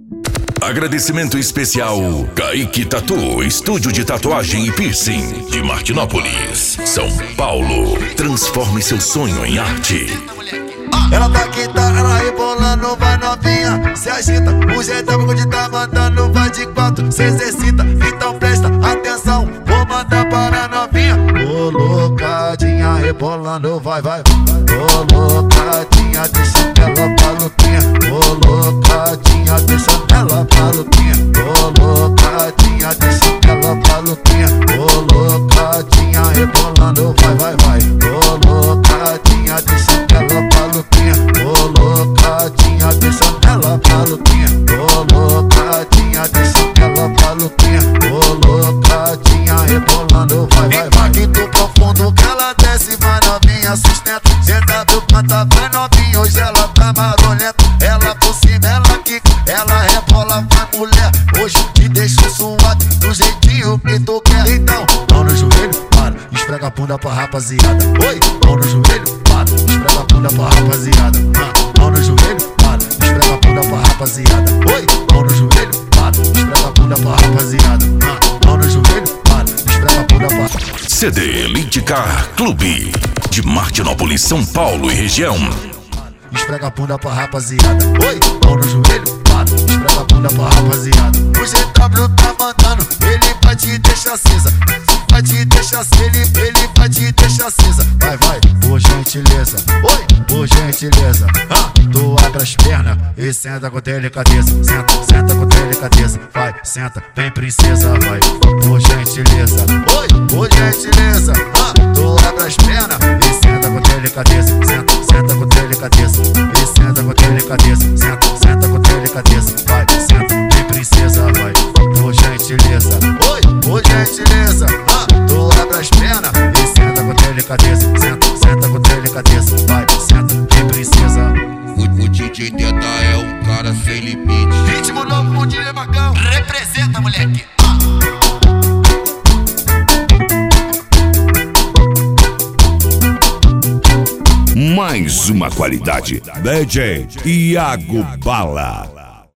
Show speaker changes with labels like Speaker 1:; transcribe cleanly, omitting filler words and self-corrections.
Speaker 1: Agradecimento especial Kaique Tatu, estúdio de tatuagem e piercing de Martinópolis, São Paulo. Transforme seu sonho em arte.
Speaker 2: Ela tá quinta, ela rebolando, vai novinha, se agita. O jeitão que tá mandando, vai de quatro, se exercita. Então presta atenção, vou mandar para a novinha. Colocadinha, rebolando, vai, vai. Colocadinha, deixa ela maluquinha. Colocadinha, deixa ela maluquinha. Colocadinha, deixa ela maluquinha. Colocadinha, rebolando, vai, vai, vai. Colocadinha, deixa ela maluquinha. Colocadinha, deixa ela maluquinha. Colocadinha, deixa ela maluquinha. Colocadinha, rebolando, vai, vai, vai. Impacto profundo que ela desce, vai novinha, sustenta. Senta, viu, canta, vai novinha, hoje ela tá marolenta. Ela por cima, ela quica, ela rebola, vai mulher. Hoje te deixo suado, do jeitinho que tu quer. Então, mão no joelho, para, esfrega a bunda pra rapaziada. Oi, mão no joelho, para, esfrega a bunda pra rapaziada. Mão no joelho, para, esfrega a bunda pra rapaziada. Oi, mão no joelho, para, esfrega a bunda pra rapaziada. Mão no joelho, para, esfrega a bunda pra...
Speaker 1: CD Elite Car Clube de Martinópolis, São Paulo e região.
Speaker 2: Esfrega a bunda pra rapaziada. Oi, mão no joelho, para, esfrega a bunda pra rapaziada. O GW tá mandando, ele vai te deixar acesa. Vai te deixar acesa, ele vai te deixar acesa. Vai, vai, por gentileza. Oi, por gentileza. Tu abre as pernas e senta com delicadeza. Senta, senta com delicadeza. Vai, senta, vem princesa, vai, por gentileza. Oi, por gentileza. Tu abre as pernas e senta com delicadeza. Senta, senta com delicadeza. E senta com delicadeza. Senta, senta com delicadeza. Vai, senta, vem princesa, vai, por gentileza. Oi, por gentileza. Tu abre as pernas e senta com delicadeza. Senta, senta com delicadeza. Vai, senta, vem princesa.
Speaker 3: O DJ Teta é um cara sem limite.
Speaker 2: Ritmo novo com o DJ Macão. Representa, moleque.
Speaker 1: Mais uma qualidade. DJ Iago Bala.